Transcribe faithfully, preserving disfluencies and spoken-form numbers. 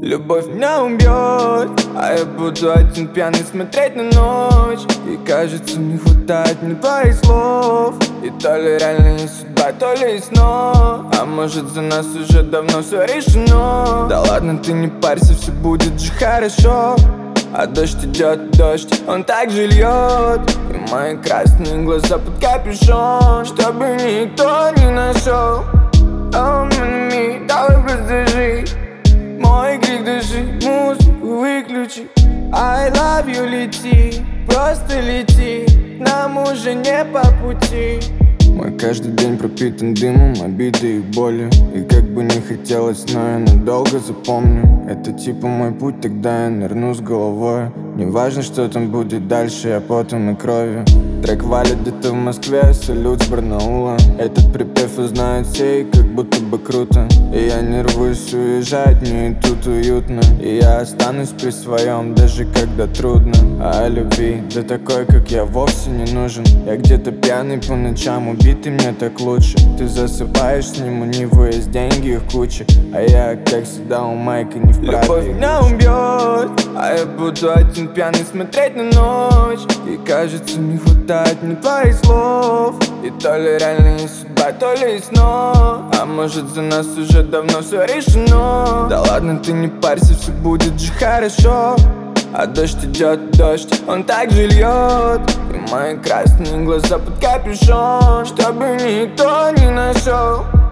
Любовь меня убьет, а я буду один пьяный смотреть на ночь. И кажется, не хватает мне твоих слов. И то ли реально не судьба, то ли и сно. А может, за нас уже давно все решено. Да ладно, ты не парься, все будет же хорошо. А дождь идет, дождь, он так же льет. И мои красные глаза под капюшон, чтобы никто не нашел. Oh, me, давай просто жить. Мой крик души, музыку выключи. I love you, лети, просто лети. Нам уже не по пути. Мой каждый день пропитан дымом, обидой и болью. И как бы не хотелось, но я надолго запомню. Это типа мой путь, тогда я нырну с головой. Не важно, что там будет дальше, я потом и кровью. Трек валит где-то в Москве, салют с Барнаула. Этот припев узнают все, и как будто бы круто. И я не рвусь уезжать, мне и тут уютно. И я останусь при своем, даже когда трудно. А о любви, да такой, как я, вовсе не нужен. Я где-то пьяный по ночам, убитый мне так лучше. Ты засыпаешь с ним, у него есть деньги, их куча. А я, как всегда, у Майка не вправе. Любовь меня убьет, а я буду один пьяный смотреть на ночь. И кажется, не хватает мне твоих слов. И то ли реально не судьба, то ли и сно. А может, за нас уже давно все решено. Да ладно, ты не парься, все будет же хорошо. А дождь идет, дождь, он так же льет. И мои красные глаза под капюшон, чтобы никто не нашел.